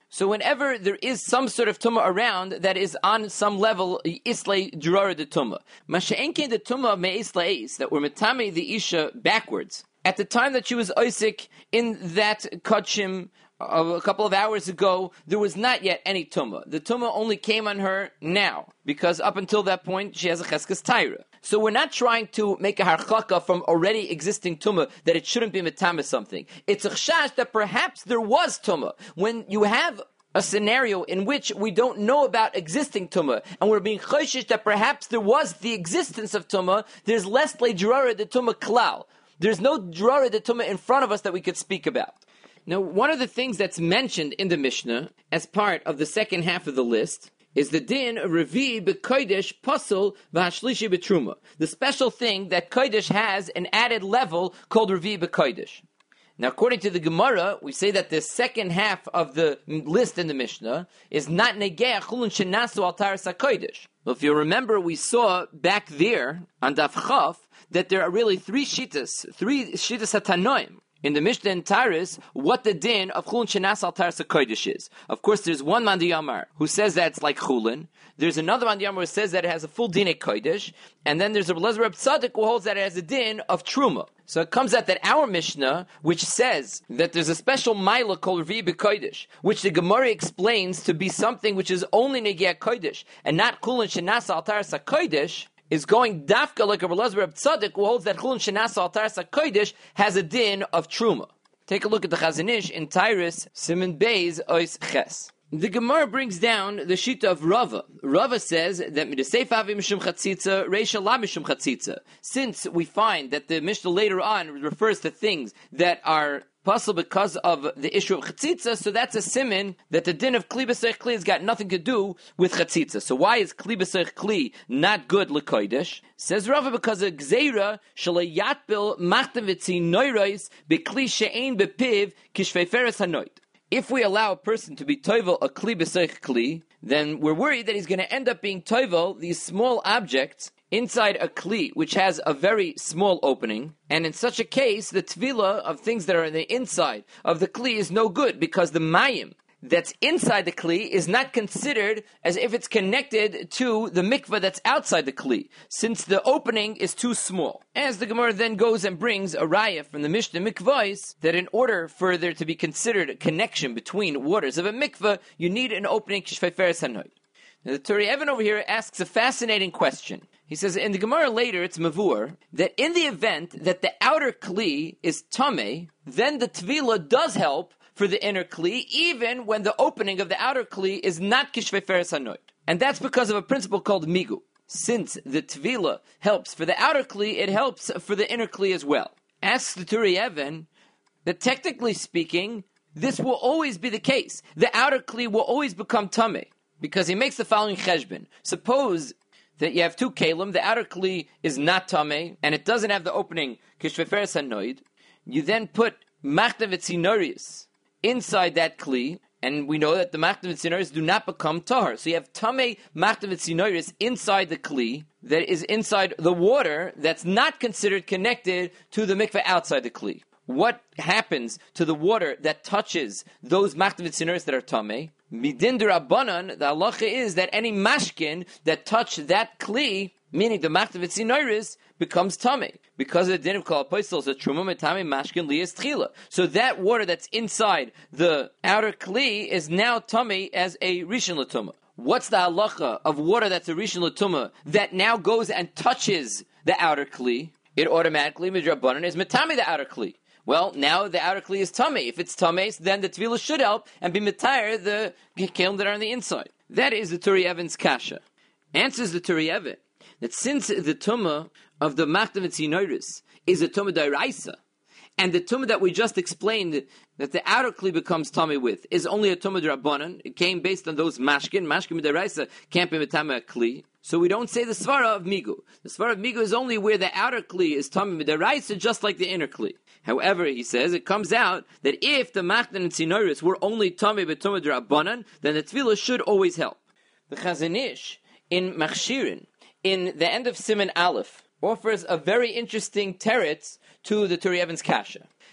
So whenever there is some sort of tumah around that is on some level, islay drara de tumah. Masha'enke the tumah of me'isla eis, that were metame the isha backwards. At the time that she was Isaac in that kachim of a couple of hours ago, there was not yet any tumah. The tumah only came on her now, because up until that point she has a cheskes taira. So we're not trying to make a harchaka from already existing tumah that it shouldn't be metame something. It's a chash that perhaps there was tumah. When you have a scenario in which we don't know about existing tumah, and we're being choshish that perhaps there was the existence of tumah, there's less le'drara de tumah klal. There's no drara de tumah in front of us that we could speak about. Now, one of the things that's mentioned in the Mishnah as part of the second half of the list is the din of Revi b'kodesh pasul v'hashlishi b'truma. The special thing that kodesh has an added level called Revi b'kodesh. Now, according to the Gemara, we say that the second half of the list in the Mishnah is not negeh chulun shenasu al taras hakodesh. Well, if you remember, we saw back there on Daf Chaf that there are really three shittas, three shittas hatanoim in the Mishnah and Taris, what the din of chulun shenas al taras hakodesh is. Of course, there's one Mandi Yamar who says that it's like chulun. There's another Mandi Yamar who says that it has a full din of kodesh, and then there's a Lezer Reb Tzaddik who holds that it has a din of truma. So it comes out that our Mishnah, which says that there's a special Maila called Revi b'kodesh, which the Gemara explains to be something which is only negeh kodesh and not chulun shenas al taras hakodesh, is going dafka like a Lezer Reb Tzaddik who holds that chulun shenas al taras hakodesh has a din of truma. Take a look at the Chazon Ish in Tyrus Siman Beis Ois Ches. The Gemara brings down the shita of Rava. Rava says that midasef avi mishum chatzitza, reisha la mishum chatzitza. Since we find that the Mishnah later on refers to things that are possible because of the issue of chatzitza, so that's a siman that the din of kli b'seich kli has got nothing to do with chatzitza. So why is kli b'seich kli not good l'kodesh? Says Rava, because of gzeira shalayatbil machtem v'tzi noiros b'kli she'ein b'piv kishveiferes hanoit. If we allow a person to be toivel a kli b'seich kli, then we're worried that he's going to end up being toivel these small objects inside a kli, which has a very small opening. And in such a case, the tvila of things that are in the inside of the kli is no good, because the mayim that's inside the kli is not considered as if it's connected to the mikveh that's outside the kli, since the opening is too small. As the Gemara then goes and brings a raya from the Mishnah Mikvahs, that in order for there to be considered a connection between waters of a mikveh, you need an opening kishveiferes hanoid. Now the Turi Evan over here asks a fascinating question. He says in the Gemara later, it's mavur, that in the event that the outer kli is tameh, then the tvila does help for the inner kli, even when the opening of the outer kli is not kishveiferes hanoid. And that's because of a principle called migu. Since the tvila helps for the outer kli, it helps for the inner kli as well. Asks the Turi Evan that technically speaking, this will always be the case. The outer kli will always become tameh, because he makes the following cheshbon. Suppose that you have two kalim, the outer kli is not tameh, and it doesn't have the opening kishveiferes hanoid. You then put machtav etzinoris inside that kli, and we know that the machtav etzinoris do not become tahar. So you have tameh machtav etzinoris inside the kli that is inside the water that's not considered connected to the mikveh outside the kli. What happens to the water that touches those machtav etzinoris that are tameh? Midin d'Rabbanan, the halacha is that any mashkin that touch that kli, meaning the machtav etzinoris, becomes tameh, because of the din of kol apostle, so truma metame mashkin liyas tchila. So that water that's inside the outer kli is now tameh as a rishon l'tumah. What's the halacha of water that's a rishon l'tumah that now goes and touches the outer kli? It automatically midrabbanan is metame the outer kli. Well, now the outer kli is tameh. If it's tameh, then the tvila should help and be mitayr the kelim that are on the inside. That is the Turi Evan's kasha. Answers the Turi Evan that since the tumah of the machtav etzinoris is a tumah d'oraisa, and the tumah that we just explained that the outer kli becomes tameh with is only a tumah d'Rabbanan, it came based on those mashkin. Mashkin d'oraisa can't be metame kli. So we don't say the svara of migu. The svara of migu is only where the outer kli is tameh d'oraisa, just like the inner kli. However, he says, it comes out that if the machtav etzinoris were only tameh b'tumah d'Rabbanan, then the tefillah should always help. The Chazon Ish in Machshirin, in the end of Siman Aleph, offers a very interesting teretz to the Turi Evan's kasha.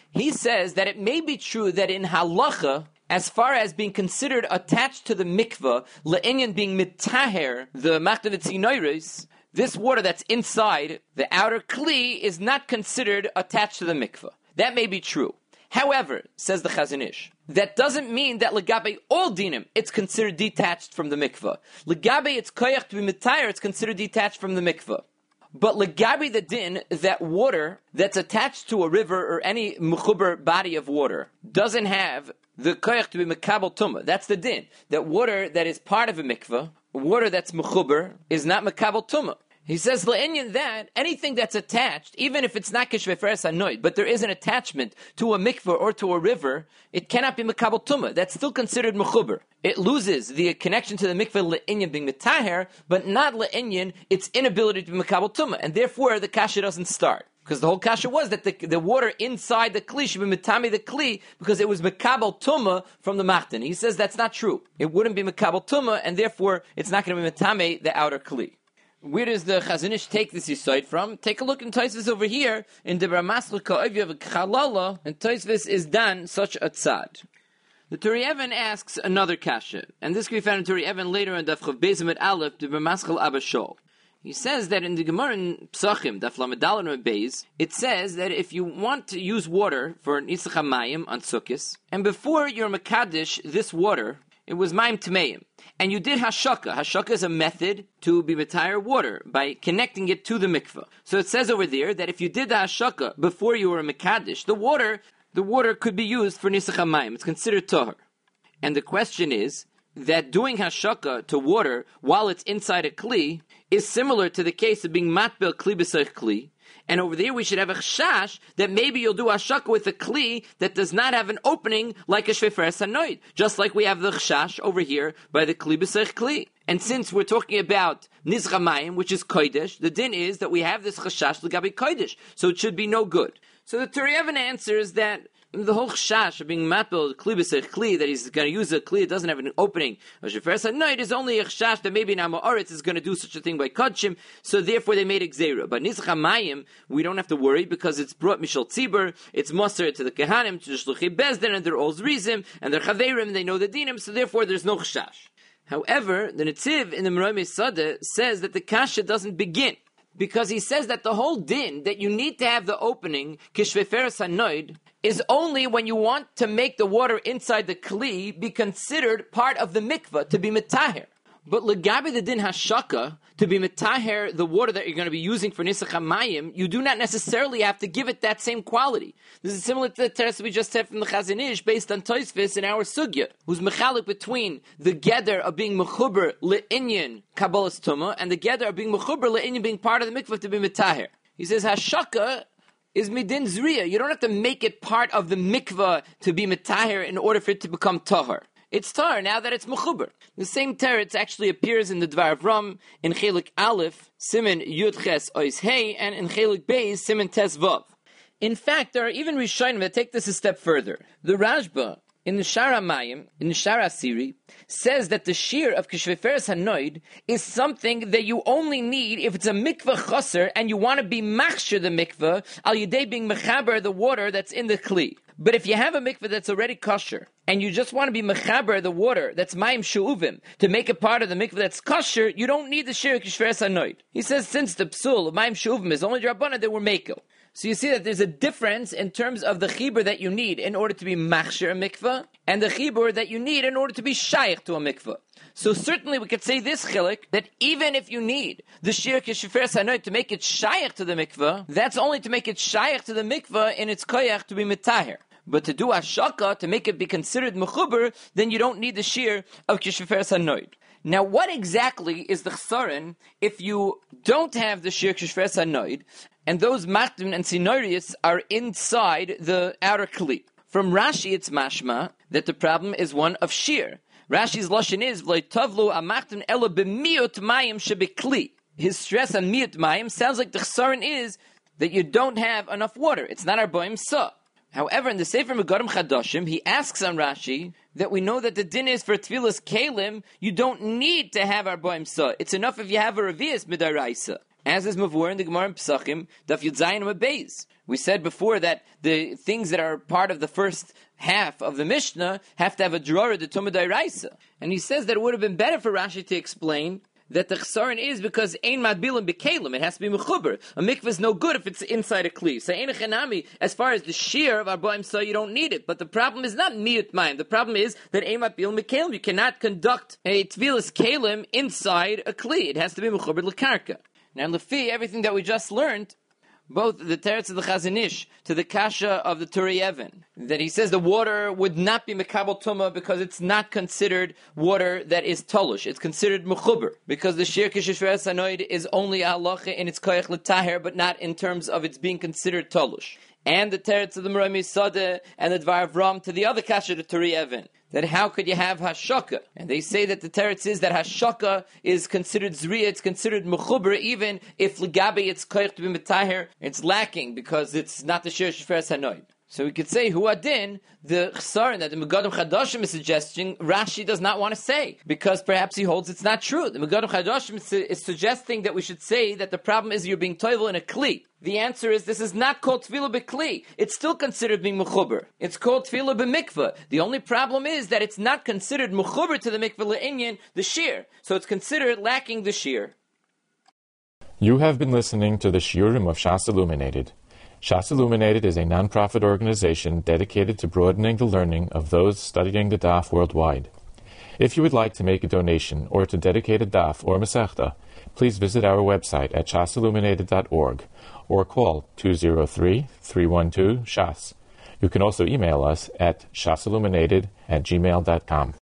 He says that it may be true that in halacha, as far as being considered attached to the mikveh, le'inyan being mitaher, the machtav tzinoiros, this water that's inside the outer kli is not considered attached to the mikveh. That may be true. However, says the Chazon Ish, that doesn't mean that legabe all dinim, it's considered detached from the mikveh. Legabe it's koyach to be mitaher, it's considered detached from the mikveh. But legabi the din, that water that's attached to a river or any mechuber body of water doesn't have the koyach to be mekabel tumah. That's the din. That water that is part of a mikveh, water that's mechuber, is not mekabel tumah. He says, le'inyan that, anything that's attached, even if it's not kishveferes hanoid, but there is an attachment to a mikveh or to a river, it cannot be mekabel tumah. That's still considered mechuber. It loses the connection to the mikveh le'inyan being metaher, but not le'inyan its inability to be mekabel tumah, and therefore the kasha doesn't start. Because the whole kasha was that the, the water inside the kli should be metame the kli because it was mekabel tumah from the machtan. He says that's not true. It wouldn't be mekabel tumah, and therefore it's not going to be metame the outer kli. Where does the Chazon Ish take this yisoid from? Take a look in Tosfos over here in the Ramasl Ka'ovya V'Chalala, and Tosfos is done such a tzad. The Turi Even asks another kasha, and this can be found in Turi Even later in Daf Chav Bezim at Aleph, the Ramasl Abba Shol. He says that in the Gemara in Psachim, Daf Lamed Daled and Beis, it says that if you want to use water for Nisach HaMayim on Sukkos, and before you're Mekadesh this water, it was Mayim Tmeim. And you did hashaka. Hashaka is a method to be metayr water by connecting it to the mikveh. So it says over there that if you did the hashaka before you were a mekadesh, the water, the water could be used for nisach hamayim. It's considered tahor. And the question is that doing hashaka to water while it's inside a kli is similar to the case of being matbel kli b'seich kli. And over there we should have a chashash that maybe you'll do hashaka with a kli that does not have an opening like a shveferes hanoid. Just like we have the chashash over here by the kli b'seich kli. And since we're talking about nizch hamayim, which is kodesh, the din is that we have this chashash l'gabi kodesh. So it should be no good. So the Turi Even answers that the whole chashash of being matbel kli b'seich kli, that he's going to use a kli that doesn't have an opening, a shveferes hanoid, is only a chashash that maybe now Ma'aretz is going to do such a thing by kodshim, so therefore they made exera. But nizch hamayim, we don't have to worry because it's brought mishal tzibur, it's moser to the kehanim, to the shluchei bezdin, and they're all zrizim, and they're chaverim, they know the dinim, so therefore there's no chashash. However, the Netziv in the Meroim Sadeh says that the kasha doesn't begin, because he says that the whole din, that you need to have the opening, kishveferes hanoid, is only when you want to make the water inside the kli be considered part of the mikveh, to be metaher. But legabi the din hashaka, to be metaher, the water that you're going to be using for nisach hamayim, you do not necessarily have to give it that same quality. This is similar to the teres we just said from the Chazon Ish, based on Tosfos in our sugya, who's mechalik between the geder of being mechuber le'inyan kabbalas tumah, and the geder of being mechuber le'inyan being part of the mikveh to be metaher. He says hashaka is midin zriya. You don't have to make it part of the mikveh to be metaher in order for it to become tahor. It's tar now that it's mechuber. The same teretz actually appears in the Dvar of Ram in Chelik Aleph, Siman Yud Ches Ois Hey, and in Chelik Beis, Siman Tes Vav. In fact, there are even Rishonim that take this a step further. The Rashba in the Shara Mayim, in the Shara Siri, says that the shear of Kishveferes Hanoid is something that you only need if it's a mikveh chaser and you want to be machshir the mikveh, al yedei being mechaber the water that's in the kli. But if you have a mikveh that's already kosher, and you just want to be mechaber the water that's mayim shu'uvim, to make it part of the mikveh that's kosher, you don't need the shear of Kishveferes Hanoid. He says since the psul of mayim shu'uvim is only Rabbanah, they were mekel. So you see that there's a difference in terms of the chibur that you need in order to be machshir a mikveh, and the chibur that you need in order to be shaykh to a mikveh. So certainly we could say this chilik, that even if you need the shir kishveferes hanoid to make it shaykh to the mikveh, that's only to make it shaykh to the mikveh in its koyach to be mitaher. But to do hashaka, to make it be considered mechuber, then you don't need the shir of kishveferes hanoid. Now, what exactly is the chsaron if you don't have the shir kishveferes hanoid, and those matrim and sinorius are inside the outer kli? From Rashi, it's mashma that the problem is one of shir. Rashi's lashon is v'loitavlu amachtim ela b'miut mayim shebekli. His stress on miut mayim sounds like the chsaron is that you don't have enough water. It's not arboim sa. However, in the Sefer Megadim Chadashim, he asks on Rashi that we know that the din is for Tfilas Kalim, you don't need to have arboim sa. It's enough if you have a revius midaraisa. as is mavur in the Gemara in Pesachim, Daf Yud Zayin Amud Beis. We said before that the things that are part of the first half of the Mishnah have to have a drora de Tumah D'Oraisa. And he says that it would have been better for Rashi to explain that the chesaron is because ein madbilim bekalim. It has to be mechuber. A mikvah is no good if it's inside a kli. So ein chanami, as far as the shear of arbaim so you don't need it. But the problem is not miyut mayim. The problem is that ein madbilim bekalim. You cannot conduct a tvilas kalim inside a kli. It has to be mechuber lekarka. Now, lefi everything that we just learned, both the teretz of the Chazon Ish to the kasha of the Turei Even, that he says the water would not be mekabel tumah because it's not considered water that is tolush. It's considered mechuber because the shir kishishveres hanoid is only a halacha in its koyach l'taher, but not in terms of its being considered tolush. And the teretz of the Merami Sadeh and the Dvar Avram to the other kasha, the Turei Even, that how could you have hashaka? And they say that the teretz is that hashaka is considered zriya, it's considered mechuber, even if legabe it's koyach to be metaher, it's lacking because it's not the shir shferes hanoid. So we could say, hu adin, the chesaron that the Megadim Chadashim is suggesting, Rashi does not want to say, because perhaps he holds it's not true. The Megadim Chadashim is, is suggesting that we should say that the problem is you're being toivel in a kli. The answer is this is not called tefillah b'kli. It's still considered being mechuber. It's called tefillah b'mikvah. The only problem is that it's not considered mechuber to the mikvah le'inyan, the shear. So it's considered lacking the shear. You have been listening to the Shiurim of Shas Illuminated. Shas Illuminated is a non-profit organization dedicated to broadening the learning of those studying the daf worldwide. If you would like to make a donation or to dedicate a daf or masechta, please visit our website at shas illuminated dot org or call two zero three, three one two, S H A S. You can also email us at shasilluminated at gmail dot com.